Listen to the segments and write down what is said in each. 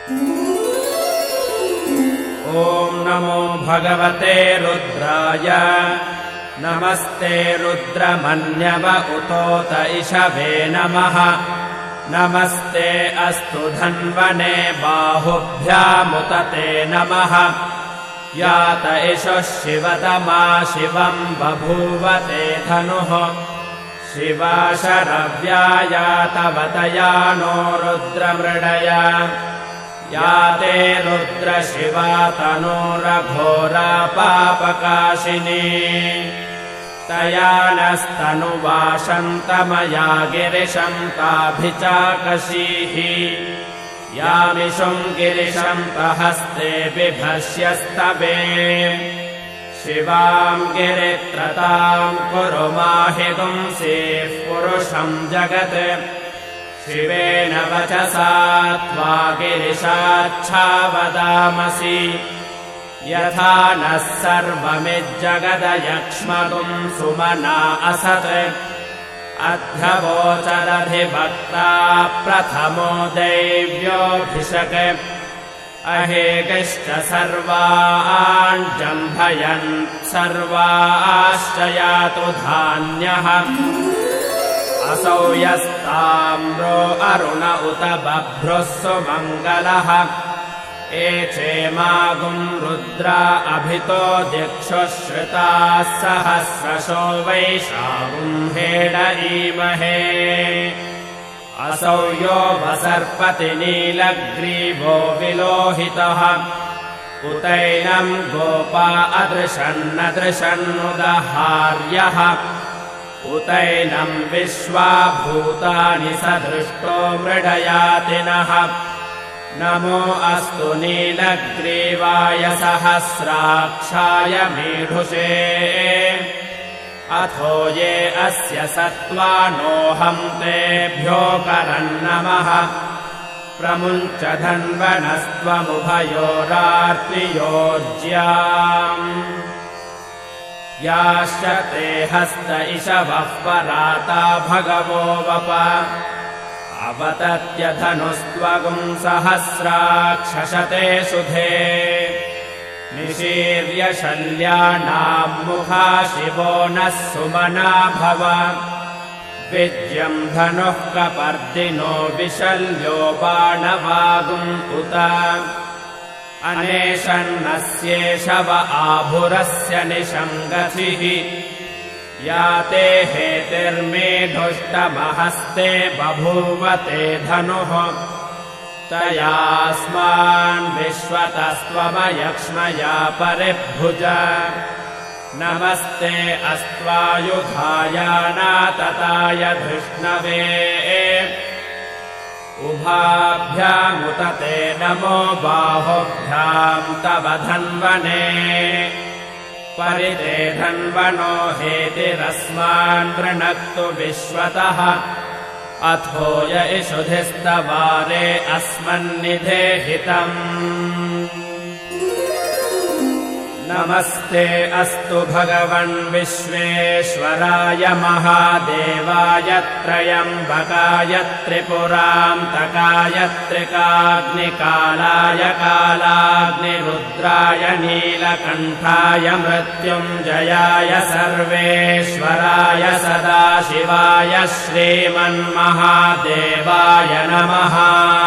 ॐ नमो भगवते रुद्राय नमस्ते रुद्रमन्यव उतोत इषवे नमः नमस्ते अस्तु धन्वने बाहुभ्यामुत ते नमः यात इषः शिवतमा शिवम् बभूवते धनुः शिवा शरव्यायातवतया नो रुद्रमृडया याते रुद्रशिवा तनूरघोरा पापकाशिनी तया नस्तनुवाशन्तमया गिरिशं ताभिचाकशीः यामिषुं गिरिशं तहस्ते बिभस्यस्तवे शिवां गिरित्रतां कुरु माहिगुंसीः पुरुषं जगत् शिवेन वचसा त्वा गिरिशाच्छावदामसि यथा नः सर्वमिज्जगदयक्ष्मगुं सुमना असत् अध्यवोचदधिभक्ता प्रथमो दैव्योऽभिषक् अहेगिश्च सर्वान् जम्भयन् सर्वाश्च यातु धान्यः असौ यस्ताम्रो अरुण उत बभ्रुः सुमङ्गलः एचेमागुं रुद्रा अभितो दिक्षुः श्रुताः सहस्रशो वैशागुं हेडईमहे असौ यो वसर्पति नीलग्रीवो विलोहितः उतैनं गोपा अदृशन्नदृशन्नुदहार्यः उतैनं विश्वा भूतानि सदृष्टो मृडयातिनः नमो अस्तु नीलग्रीवाय सहस्राक्षाय मीढुषे अथो ये अस्य सत्त्वानोऽहं तेभ्यो करन्नमः प्रमुञ्च धन्वनस्त्वमुभयोरार्तियोज्याम् याश्च ते हस्त इषवः पराता भगवो वप अवतत्यधनुस्त्वगुं सहस्राक्षशते सुधे निशीर्य शल्यानां मुखा शिवो नः सुमना भव विद्यं धनुः कपर्दिनो विशल्यो बाणवागुं उत अनेशन्नस्येषव आभुरस्य निशङ्गतिः याते हेतिर्मेढुष्टमहस्ते बभूवते धनुः तयास्मान् विश्वतस्त्वमयक्ष्मया परिभुज नमस्ते अस्त्वायुधायानातताय धृष्णवे उभाभ्यामुत ते नमो बाहुभ्यां तव धन्वने परिते धन्वनो हेतिरस्मान् वृणक्तु विश्वतः अथो य इषुधिस्तवारे अस्मन्निधेहितम् नमस्ते अस्तु भगवन् विश्वेश्वराय महादेवाय त्रयम्बकाय त्रिपुरान्तकाय त्रिकाग्निकालाय कालाग्निरुद्राय नीलकण्ठाय मृत्युञ्जयाय सर्वेश्वराय सदाशिवाय श्रीमन्महादेवाय नमः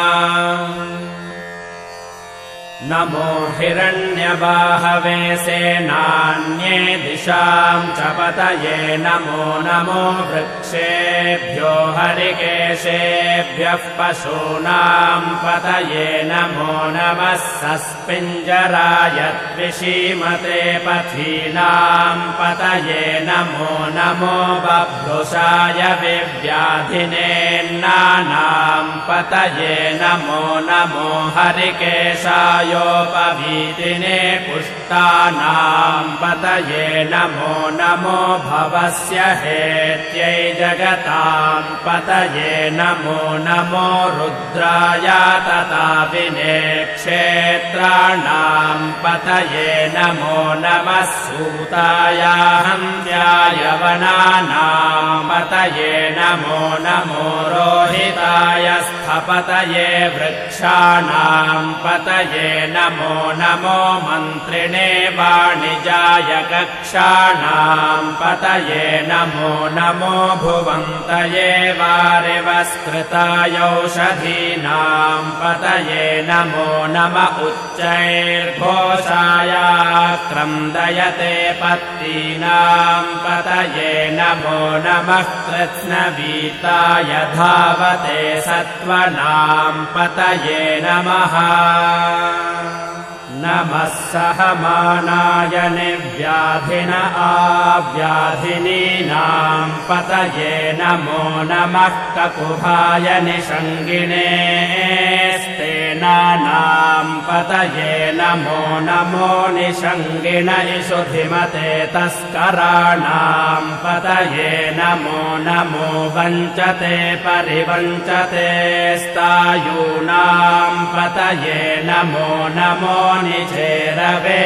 नमो हिरण्यबाहवे सेनान्ये दिशां च पतये नमो नमो वृक्षेभ्यो हरिकेशेभ्यः पशूनां पतये नमो नमः सस्पिञ्जराय द्विषीमते पथीनां पतये नमो नमो बभ्रुषाय विव्याधिनेन्नानां पतये नमो नमो हरिकेशायोपवीतिने पुष्टानां पतये नमो नमो भवस्य हेत्यै जगतां पतये नमो नमो रुद्राय तताविने क्षेत्राणां पतये नमो नमः सूताय हन्त्याय वनानां पतये नमो नमो रोहिताय स्था पतये वृक्षाणाम् पतये नमो नमो मन्त्रिणे वाणिजाय कक्षाणाम् पतये नमो नमो भुवन्तये वारिवस्कृतायौषधीनाम् पतये नमो नम उच्चैर्घोषाय क्रन्दयते पत्तीनाम् पतये नमो नमः कृत्स्नवीताय धावते सत्त्वनाम् पतये नमः नमः सहमानाय निर्व्याधिन आव्याधिनीनाम् पतये नमो नमः ककुभाय निषङ्गिने स्तेनानाम् पतये नमो नमो निषङ्गिन इषुधिमते तस्कराणाम् पतये नमो नमो वञ्चते परिवञ्चते स्तायूनाम् पतये नमो नमो निचेरवे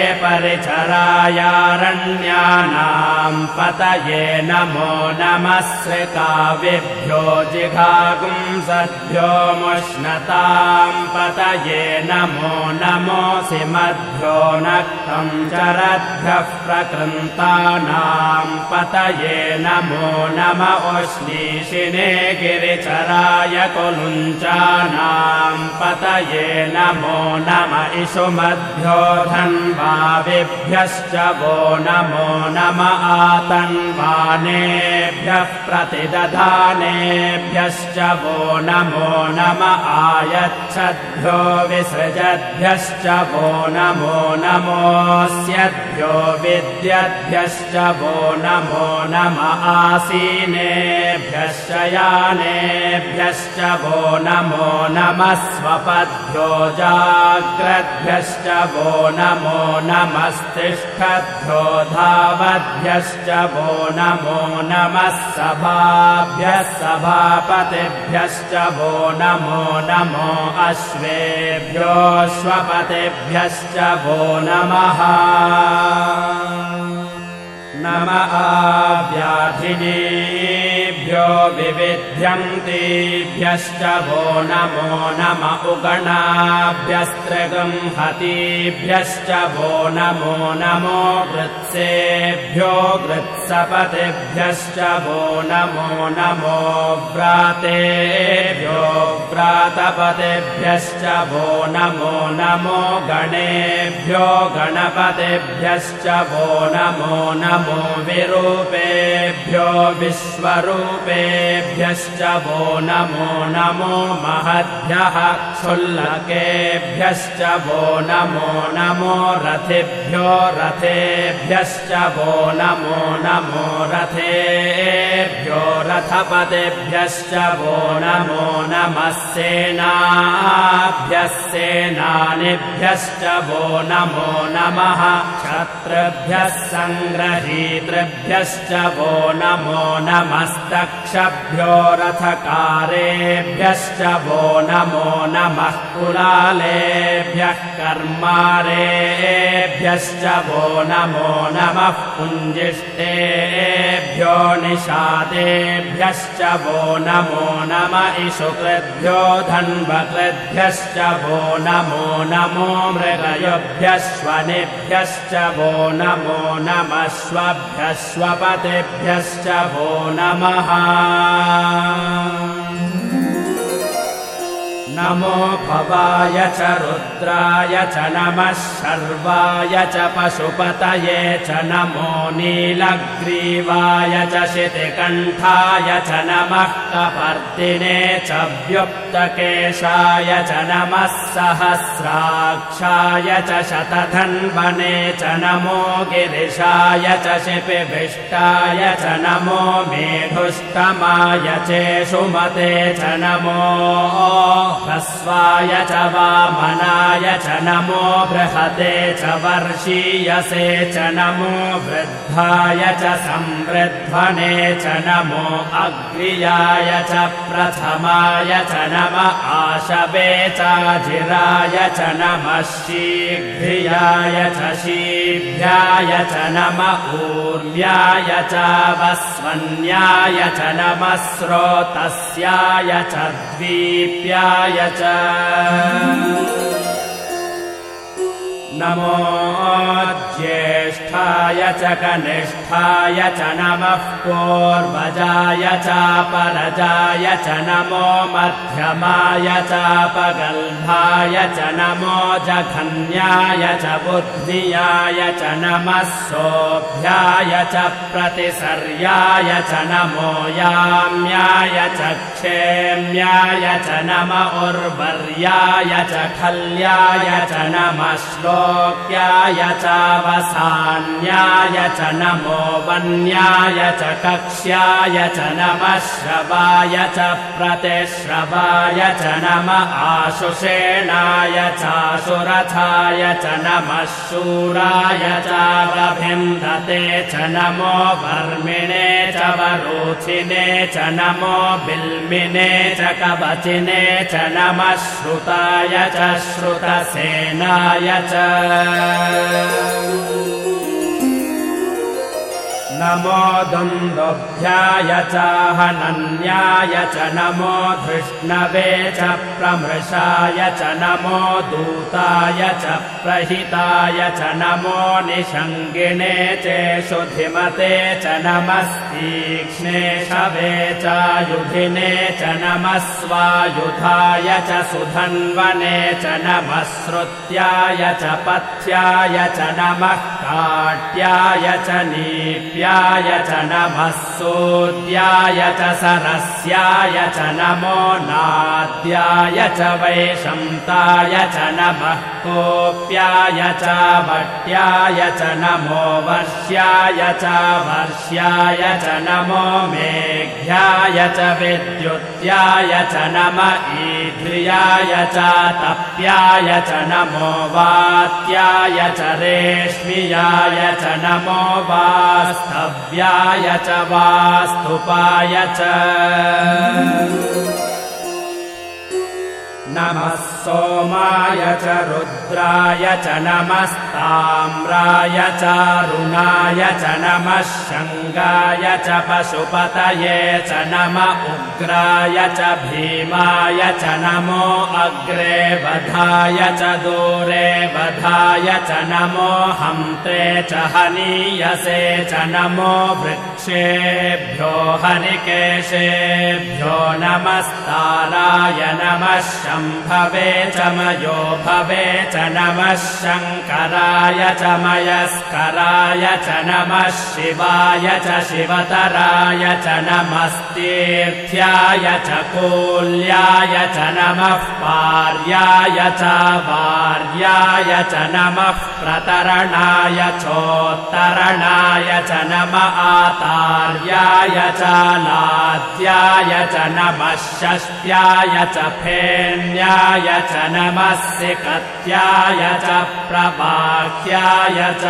परिचरायारण्यानाम् पतये नमो नमः श्रिताविभ्यो जिघागुंसद्भ्यो मुष्णताम् पतये नमो नमोऽसि मद्भ्यो नक्तम् चरद्भ्यः प्रकृन्तानाम् पतये नमो नम उष्णीषिणे गिरिचराय कुलुञ्चानाम् पतये नमो नम इषुमद्भ्यो धन्वाविभ्यश्च वो नमो नम आतन्वानेभ्यः प्रतिदधानेभ्यश्च वो नमो नम आयच्छद्भ्यो विसृजद्भ्यश्च वो नमो नमोऽस्यद्भ्यो विद्यद्भ्यश्च वो नमो नम आसीनेभ्यश्च यानेभ्यश्च वो नमो नमः स्वपद्भ्यो जाग्रद्भ्यश्च वो नमो नमस्तिष्ठद्भ्यो धावद्भ्यश्च वो नमो नमः सभाभ्यः सभापतिभ्यश्च वो नमो नमो अश्वेभ्योऽश्वपतिभ्यश्च वो नमः नम आव्याधिनेभ्यो विविध्यन्तेभ्यश्च वो नमो नम उगणाभ्यस्त्रिगंहतीभ्यश्च वो नमो नमो वृत्सेभ्यो वृत्सपतिभ्यश्च वो नमो नमो व्रातेभ्यो व्रातपतिभ्यश्च वो नमो नमो गणेभ्यो गणपतिभ्यश्च वो नमो नमो विरूपेभ्यो विश्वरूपेभ्यश्च वो नमो नमो महद्भ्यः क्षुल्लकेभ्यश्च वो नमो नमो रथेभ्यो रथेभ्यश्च वो नमो नमो रथेभ्यो रथपतिभ्यश्च वो नमो नमः सेनाभ्यः सेनानिभ्यश्च वो नमो नमः क्षत्रिभ्यः संग्रहीतृभ्यश्च वो नमो नमस्तक्षभ्यो रथकारेभ्यश्च वो नमो नमः कुलालेभ्यः कर्मारेभ्यश्च वो नमो नमः पुञ्जिष्टेभ्यो निषादेभ्यश्च वो नमो नम इषुकृद्भ्यो धन्वकृद्भ्यश्च वो नमो नमो मृगयुभ्यश्वनिभ्यश्च वो नमो नमस्वभ्यश्वपतिभ्यश्च वो नमः नमो भवाय च रुद्राय च नमः शर्वाय च पशुपतये च नमो नीलग्रीवाय च शितिकण्ठाय च नमः कपर्दिने च व्युक्तकेशाय च नमः सहस्राक्षाय च शतधन्वने च नमो गिरिशाय च शिपिभिष्टाय च नमो मेढुष्टमाय चेषुमते च नमो ह्रस्वाय च वामनाय च नमो बृहते च वर्षीयसे च नमो वृद्धाय च संवृध्वने च नमो अग्र्याय च प्रथमाय च नम आशवे चाजिराय च नमः शीघ्रियाय च शीभ्याय च नम ऊर्व्याय च वस्वन्याय च नमः स्रोतस्याय च द्वीप्याय च नमो ज्येष्ठाय च कनिष्ठाय च नमः पूर्वजाय चापरजाय च नमो मध्यमाय चापगल्भाय च नमो जघन्याय च बुद्धियाय च नमः सोऽभ्याय च प्रतिसर्याय च नमो याम्याय च क्षेम्याय च नम उर्वर्याय च खल्याय च नमः श्लोक्याय चावसान्याय च नमो वन्याय च कक्ष्याय च नमः श्रवाय च प्रतिश्रवाय च नम आशुषेणाय चाशुरथाय च नमः शूराय चावभिन्दते च नमो वर्मिणे च वरोचिने च नमो बिल्मिने च कवचिने च नमः श्रुताय च श्रुतसेनाय च नमो दुन्दुभ्याय चाहनन्याय च नमो धृष्णवे च प्रमृषाय च नमो दूताय च प्रहिताय च नमो निषङ्गिणे चेषुधिमते च नमस्तीक्ष्णे शवे चायुधिने च नमः स्वायुधाय च सुधन्वने च नमः श्रुत्याय च पथ्याय च नमः काट्याय च नीप्याय च नमः सूर्याय च सरस्याय च नमो नाद्याय च वैशन्ताय च नमः कोप्याय च वट्याय च नमो वर्ष्याय च वर्ष्याय च नमो मेघ्याय च विद्युत्याय च नम ईध्र्याय च तप्याय च नमो वात्याय च रेश्मियाय च नमो वास्तव्याय च वास्तुपाय च नमः सोमाय च रुद्राय च नमस्ताम्राय च रुणाय च नमः शङ्गाय च पशुपतये च नम उग्राय च भीमाय च नमो अग्रे वधाय च दूरे वधाय च नमो हन्त्रे च हनीयसे च नमो वृक्षेभ्यो हरिकेशेभ्यो नमस्ताराय नमः शम्भवे च मयो भवे च नमः शङ्कराय च मयस्कराय च नमः शिवाय च शिवतराय च नमस्तीर्थ्याय च कूल्याय च नमः पार्याय च वार्याय च नमः प्रतरणाय चोत्तरणाय च नम आतार्याय च लाद्याय च नमः षष्ट्याय च फेन्याय च नमः सिकत्याय च प्रबाह्याय च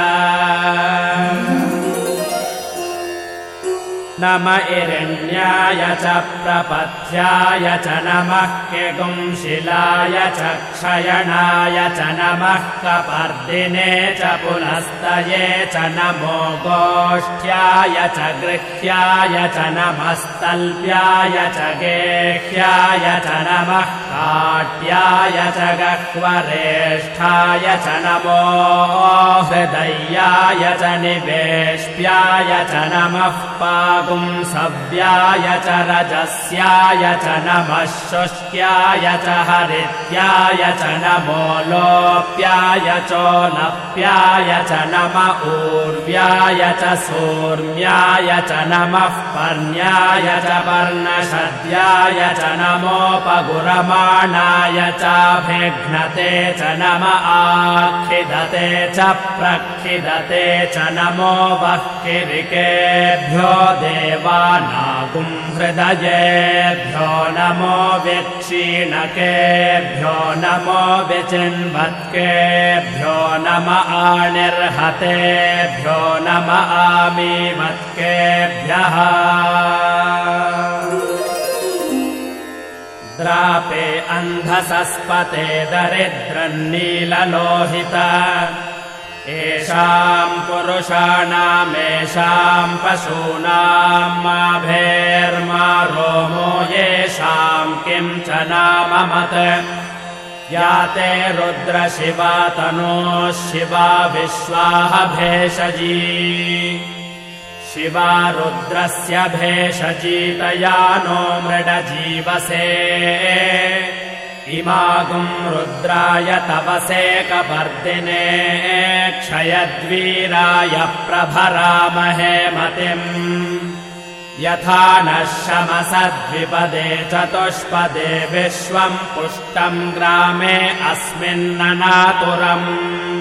नम इरण्याय च प्रपथ्याय च नमः किगुंशिलाय च क्षयणाय च नमः कपर्दिने च पुनस्तये च नमो गोष्ठ्याय च गृह्याय च नमस्तल्प्याय च गेह्याय च नमः काट्याय च गह्वरेष्ठाय च नमो हृदयाय च निवेश्याय च नमः पुंसव्याय च रजस्याय च नमः शुष्क्याय च हरित्याय च नमो लोप्याय चोलप्याय च नम ऊर्व्याय च सूर्म्याय च नमः पर्ण्याय च पर्णशद्याय च नमोपगुरमाणाय चाभिघ्नते च नम आखिदते च प्रखिदते च नमो वह्किरिकेभ्यो देवानागुम् हृदयेभ्यो नमो व्यक्षीणकेभ्यो नमो विचिन्वत्केभ्यो नम आनिर्हतेभ्यो नम आमीवत्केभ्यः द्रापे अन्धसस्पते दरिद्रन्नीललोहित येषाम् पुरुषाणामेषाम् पशूनाम् माभेर्मा रोमो येषाम् किम् च नाम मत् या ते रुद्रशिवा तनोः शिवा विश्वाः भेषजी शिवा रुद्रस्य भेषजीतया नो मृडजीवसे इमागुम् रुद्राय तपसे कपर्दिने क्षयद्वीराय प्रभरामहे मतिम् यथा नः शमसद्विपदे चतुष्पदे विश्वम् पुष्टम् ग्रामे अस्मिन्ननातुरम्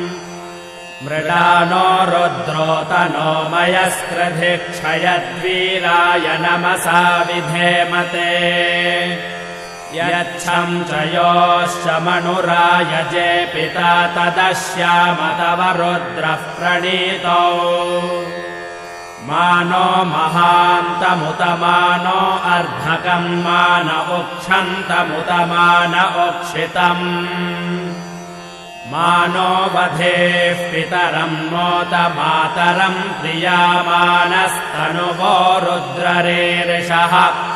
मृडानो रुद्रोतनो मयस्कृधि क्षयद्वीराय नमसा विधेमते यच्छम् च योश्च मनुराय जे पिता तदश्याम तव रुद्रः प्रणीतौ मानो महान्तमुत मानो अर्धकम् मान उक्षन्तमुत मान उक्षितम् मानो वधेः पितरम् नोत मातरम् प्रियामानस्तनुवो रुद्ररीरिषः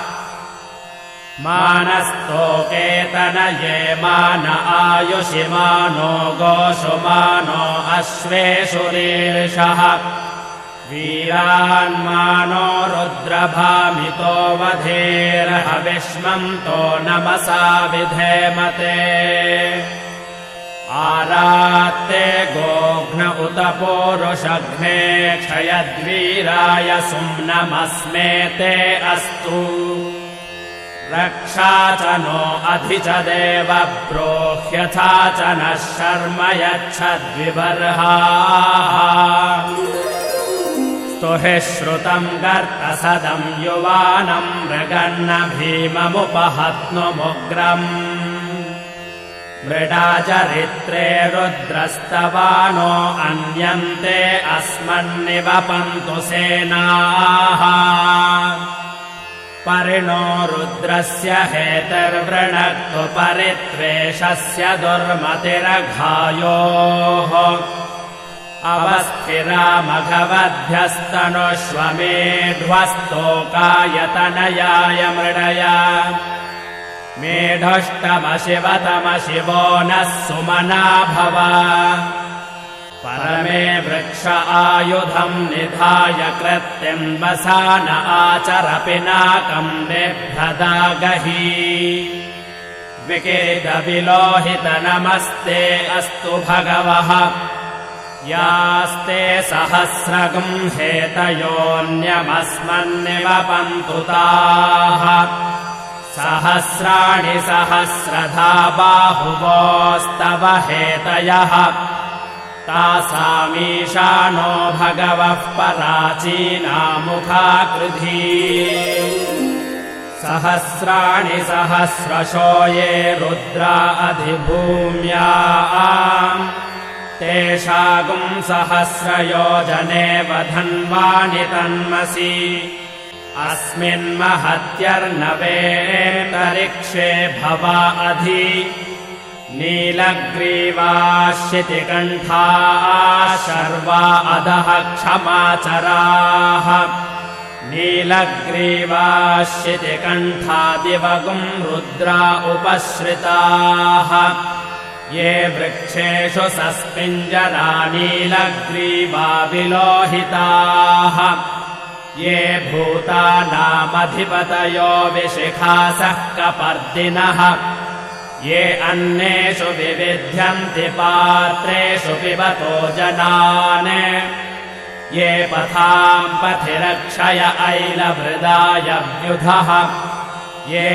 मानस्तोकेतनये मान आयुषि मानो गोषु मानो अश्वेषु रीरिषः वीरान्मानो रुद्रभामितो वधेर्हविष्मन्तो नमसा विधेमते आरात्ते गोघ्न उत पूरुषघ्ने क्षयद्वीराय सुम्नमस्मे ते अस्तु रक्षा च नो अधि च देव ब्रोह्यथा च नः शर्म यच्छद्विबर्हाः स्तुहि श्रुतम् गर्तसदम् युवानम् मृगन्न भीममुपहत्नुमुग्रम् मृडाचरित्रे रुद्रस्तवानो अन्यन्ते अस्मन्निवपन्तु सेनाः परिणो रुद्रस्य हेतर्वृणक्तु परित्वेषस्य दुर्मतिरघायोः अवस्थिरामघवद्भ्यस्तनुष्वमेध्वस्तोकायतनयाय मृडया मेढष्टमशिवतमशिवो नः सुमना भव परमे वृक्ष आयुधम् निधाय कृत्यम् वसान आचर पिनाकम् बिभ्रदागहि विकेदविलोहित नमस्ते अस्तु भगवः यास्ते सहस्रगुम् हेतयोऽन्यमस्मन्निवपन्तु ताः सहस्राणि सहस्रधा बाहुवोस्तव हेतयः तासामीशानो भगवः पराचीनामुखाकृधी सहस्राणि सहस्रशो ये रुद्रा अधिभूम्याम् तेषागुम् सहस्रयोजने वधन्वानि तन्मसि अस्मिन्महत्यर्नवेतरिक्षे भवा अधि नीलग्रीवाश्चितिकण्ठाः शर्वा अधः क्षमाचराः नीलग्रीवाश्चितिकण्ठादिवगुम् रुद्रा उपश्रिताः ये वृक्षेषु सस्मिञ्जरा नीलग्रीवा विलोहिताः ये भूतानामधिपतयो विशिखासः कपर्दिनः ये अन्नेषु विविध्यन्ति पात्रेषु पिबतो जनान् ये पथाम् पथि रक्षय ऐलभृदाय व्युधः ये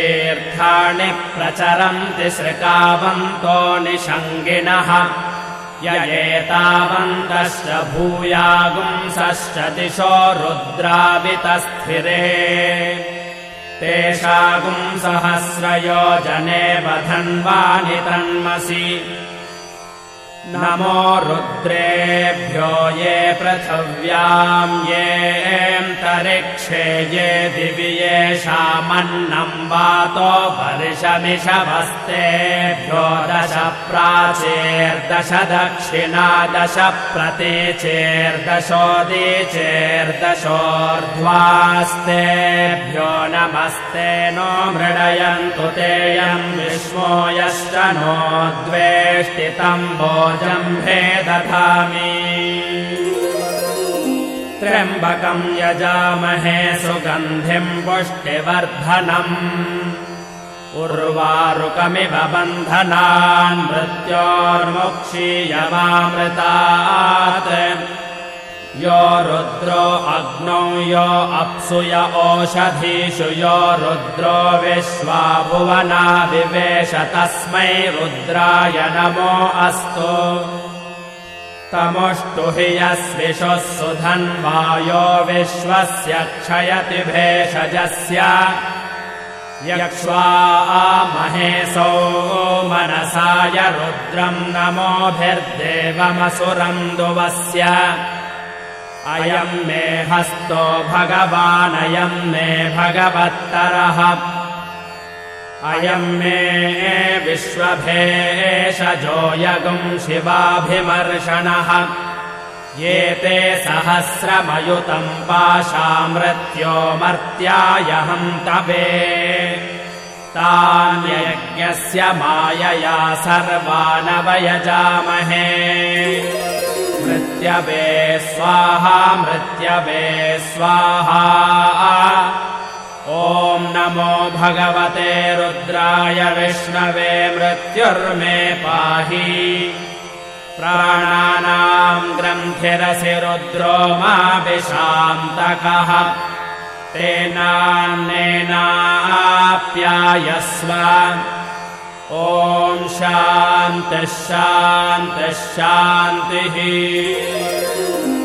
तीर्थाणि प्रचरन्ति सृकावन्तो निषङ्गिणः य एतावन्तश्च भूयागुंसश्च दिशो रुद्रावितस्थिरे तेषागुंसहस्रयोजने वधन्वानि तन्मसि नमो रुद्रेभ्यो ये पृथिव्याम् येऽन्तरिक्षे ये दिवि येषामन्नम् वातो वर्षमिषवस्तेभ्यो 10 प्राचेर्दश दक्षिणा 10 प्रतीचेर्दशोदीचेर्दशोर्ध्वास्तेभ्यो नमस्ते नो मृडयन्तु तेऽयम् विश्वो यश्च नो द्वेष्टितम् भोजम्भे दधामि त्र्यम्बकम् यजामहे सुगन्धिम् पुष्टिवर्धनम् उर्वारुकमिव बन्धनान् मृत्योर्मुक्षीयमामृतात् यो रुद्रो अग्नौ यो अप्सु य ओषधीषु यो रुद्रो विश्वा भुवना विवेश तस्मै रुद्राय नमो अस्तु तमुष्टु हि यस्विषुः सुधन्वायो विश्वस्य क्षयति भेषजस्य यक्ष्वामहेसो मनसाय रुद्रम् नमोभिर्देवमसुरम् दुवस्य अयम् मे हस्तो भगवानयम् मे भगवत्तरः अयम् मे विश्वभेषजो यगुम् शिवाभिमर्षणः ये ते सहस्रमयुतम् पाशामृत्यो मर्त्यायहम् तवे तान्यज्ञस्य मायया सर्वानवयजामहे मृत्यवे स्वाहा मृत्यवे स्वाहा ॐ नमो भगवते रुद्राय विष्णवे मृत्युर्मे पाहि प्राणानाम् ग्रन्थिरसि रुद्रो मा विशान्तकः तेनान्नेनाप्यायस्व ॐ शान्तिः शान्तिः शान्तिः।